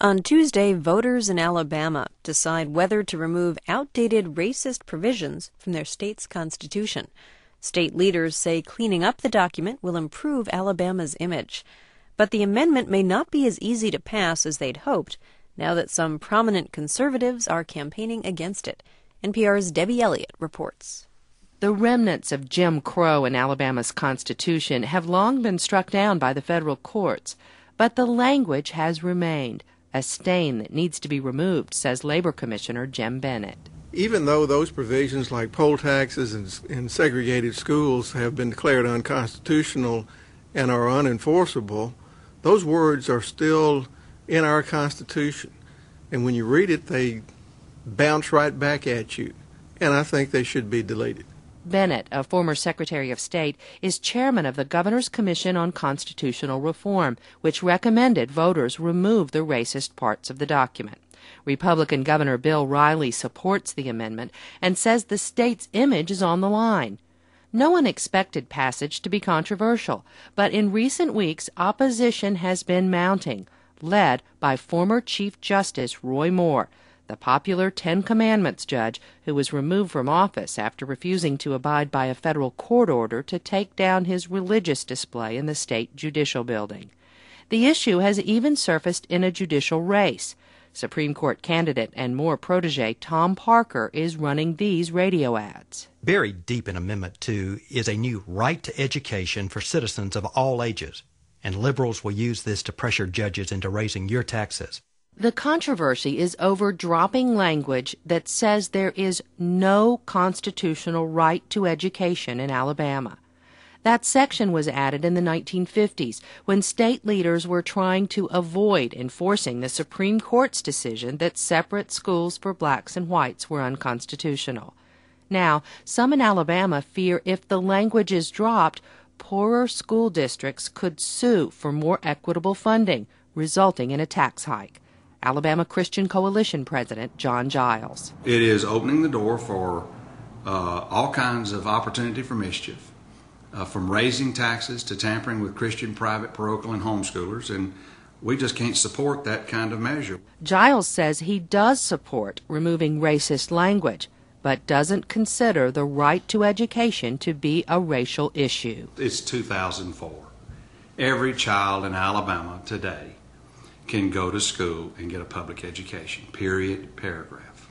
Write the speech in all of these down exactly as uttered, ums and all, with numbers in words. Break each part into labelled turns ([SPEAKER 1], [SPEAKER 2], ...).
[SPEAKER 1] On Tuesday, voters in Alabama decide whether to remove outdated racist provisions from their state's constitution. State leaders say cleaning up the document will improve Alabama's image. But the amendment may not be as easy to pass as they'd hoped, now that some prominent conservatives are campaigning against it. N P R's Debbie Elliott reports.
[SPEAKER 2] The remnants of Jim Crow in Alabama's Constitution have long been struck down by the federal courts, but the language has remained, a stain that needs to be removed, says Labor Commissioner Jim Bennett.
[SPEAKER 3] Even though those provisions like poll taxes and, and segregated schools have been declared unconstitutional and are unenforceable, those words are still in our Constitution. And when you read it, they bounce right back at you. And I think they should be deleted.
[SPEAKER 2] Bennett, a former Secretary of State, is chairman of the Governor's Commission on Constitutional Reform, which recommended voters remove the racist parts of the document. Republican Governor Bill Riley supports the amendment and says the state's image is on the line. No one expected passage to be controversial, but in recent weeks opposition has been mounting, led by former Chief Justice Roy Moore, the popular Ten Commandments judge who was removed from office after refusing to abide by a federal court order to take down his religious display in the state judicial building. The issue has even surfaced in a judicial race. Supreme Court candidate and Moore protege Tom Parker is running these radio ads.
[SPEAKER 4] Buried deep in Amendment two is a new right to education for citizens of all ages, and liberals will use this to pressure judges into raising your taxes.
[SPEAKER 2] The controversy is over dropping language that says there is no constitutional right to education in Alabama. That section was added in the nineteen fifties when state leaders were trying to avoid enforcing the Supreme Court's decision that separate schools for blacks and whites were unconstitutional. Now, some in Alabama fear if the language is dropped, poorer school districts could sue for more equitable funding, resulting in a tax hike. Alabama Christian Coalition President John Giles.
[SPEAKER 5] It is opening the door for uh, all kinds of opportunity for mischief, uh, from raising taxes to tampering with Christian private, parochial, and homeschoolers, and we just can't support that kind of measure.
[SPEAKER 2] Giles says he does support removing racist language, but doesn't consider the right to education to be a racial issue.
[SPEAKER 5] It's two thousand four. Every child in Alabama today can go to school and get a public education, period, paragraph.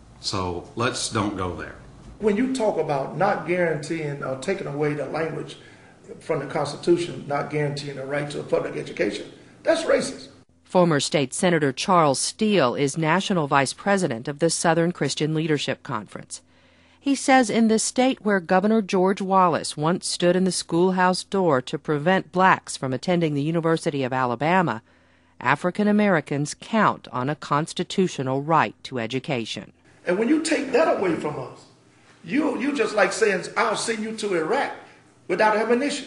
[SPEAKER 5] So let's don't go there.
[SPEAKER 6] When you talk about not guaranteeing or taking away the language from the Constitution, not guaranteeing the right to a public education, that's racist.
[SPEAKER 2] Former State Senator Charles Steele is National Vice President of the Southern Christian Leadership Conference. He says in the state where Governor George Wallace once stood in the schoolhouse door to prevent blacks from attending the University of Alabama, African Americans count on a constitutional right to education.
[SPEAKER 6] And when you take that away from us, you you just like saying, I'll send you to Iraq without ammunition.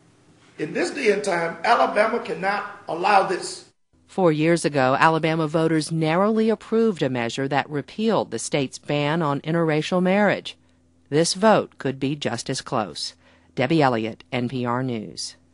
[SPEAKER 6] In this day and time, Alabama cannot allow this.
[SPEAKER 2] Four years ago, Alabama voters narrowly approved a measure that repealed the state's ban on interracial marriage. This vote could be just as close. Debbie Elliott, N P R News.